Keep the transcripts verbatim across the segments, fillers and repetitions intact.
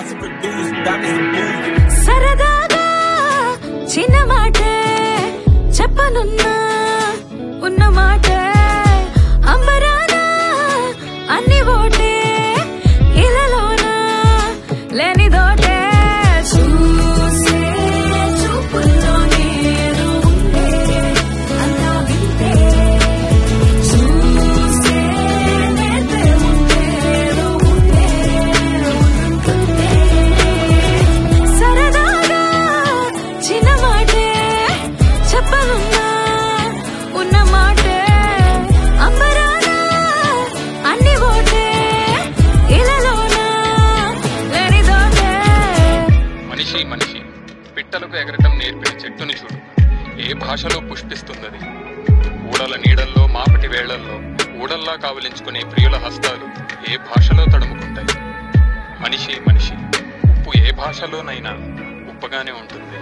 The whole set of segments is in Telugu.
master produced, that is the move. సరదాగా చిన్న మాటే చెప్పనున్నా ఉన్న మాటే అంబరాన అన్ని ఓటే ఇలలోన లేనిదోటే చూసే చూపుల్లో నేను ఉంటే అంతా వింటే చూసే నేర్పే ఉంటే ఉంటే ఉంటుంటే సరదాగా చిన్న మాటే చెప్పనున్నా ఉన్న మాటే అంబరాన అన్ని ఓటే ఇలలోన లేనిదోటే. మనిషి మనిషి పిట్టలకు ఎగరటం నేర్పిన చెట్టుని చూడు, ఏ భాషలో పుష్పిస్తున్నది. ఊడల నీడల్లో మాపటి వేళ్లల్లో ఊడల్లా కావలించుకునే ప్రియుల హస్తాలు ఏ భాషలో తడుముకుంటాయి. మనిషి మనిషి ఉప్పు ఏ భాషలోనైనా ఉప్పగానే ఉంటుంది.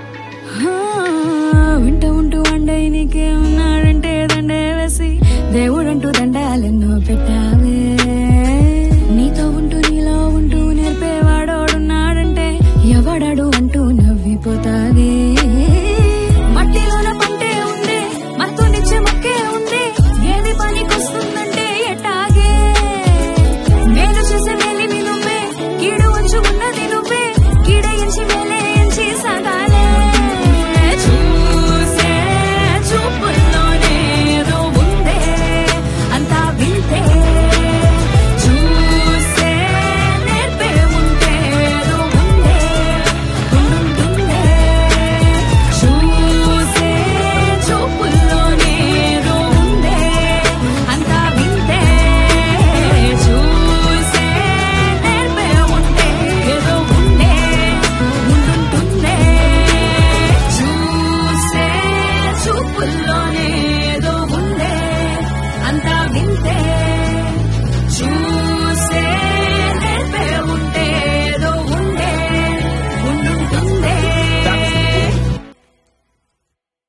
వింట ఉంటూ అండై నీకే ఉన్నాడంటే దండే వేసి దేవుడంటూ దండాలెన్నో పెట్టా